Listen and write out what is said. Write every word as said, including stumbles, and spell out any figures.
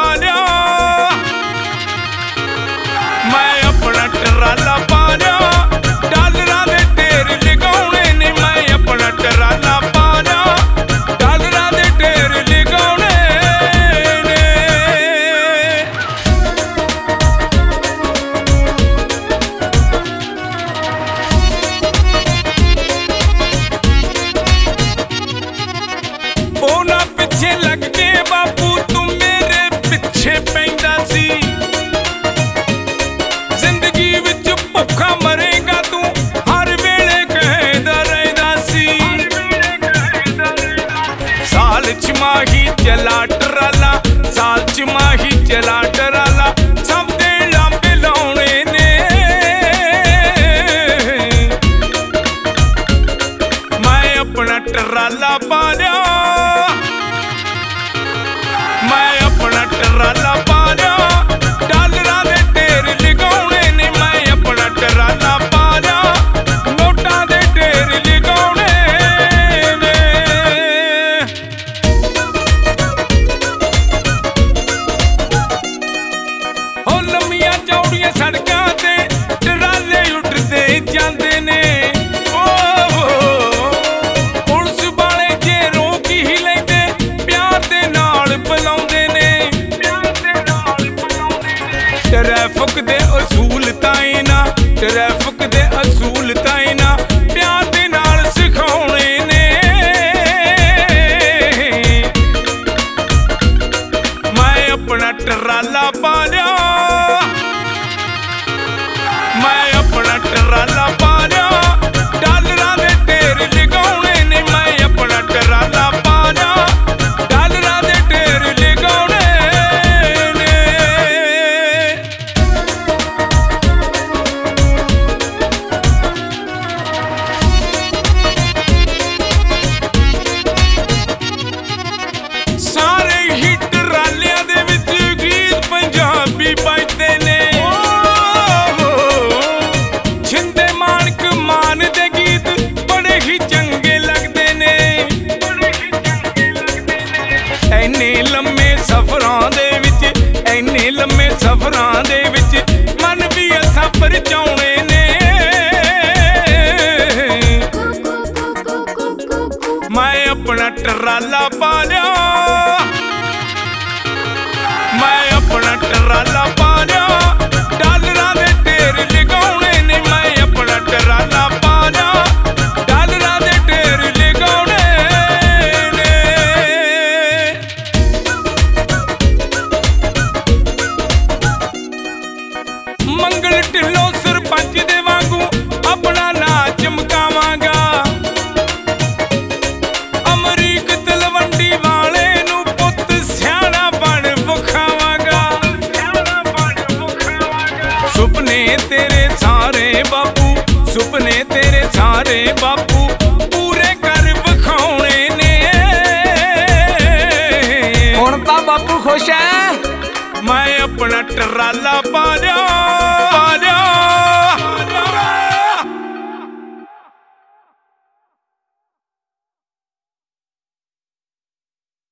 लिया, मैं अपना टराला पा लिया, डालरां दे ढेर लगाउणे ने, मैं अपना टराला पा लिया, डालरां दे ढेर लगाउणे ने। ओ ना पिछे लग के बापू तू मेरे पिछे पैंदा सी, जिंदगी विच भुखा मरेगा तू हर वेले कहदा रहिंदा सी। साल च माही चला टराला, साल च माही चला टराला, सब दे लांबे लाउणे ने, मैं अपना टराला पा लिया, मैं अपना टराला पा लिया, डालरां दे ढेर लगाउणे ने, मैं अपना टराला पा लिया, नोटां दे ढेर लगाउणे ने। हो लम्मियां चौड़ियां सड़कां ते टराले उड्डदे जांदे ने, ओ पुलिस वाले जे रोक ही लैंदे प्यार दे नाल बुलाउंदे ने। ट्रैफिक दे असूल ताईं ना, ट्रैफिक दे असूल ताईं ना, प्यार दे नाल सिखाउणे ने, मैं अपना टराला पा लिया, मैं अपना टराला पा लिया, डालरां दे ढेर लगाउणे ने, मैं अपना टराला पा लिया, डालरां दे ढेर लगाउणे ने। सारे ही टरालियां दे विच गीत पंजाबी बजदे ने, छिंदे माणक मान दे गीत बड़े ही चंगे लगदे ने। ऐने लम्मे सफरां दे विच, ऐने लम्मे सफरां दे विच मन भी असां परचाउणे ने, मैं अपना टराला पा लिया, मैं अपना टराला पा लिया, डालरां दे ढेर लगाउणे ने, मैं अपना टराला पा लिया, डालरां दे ढेर लगाउणे ने। मंगल ढिल्लों सरपंच दे वांगू अपना नाच चमकावांगा, अमरीक तलवंडी वाले नू पुੱਤ ਸਿਆਣਾ बन विखावांगा। सुपने तेरे सारे बापू, सुपने तेरे सारे बापू पूरे कर विखाउणे ने, हुण तां बापू खुश है। मैं अपना टराला पा लिया, पा लिया।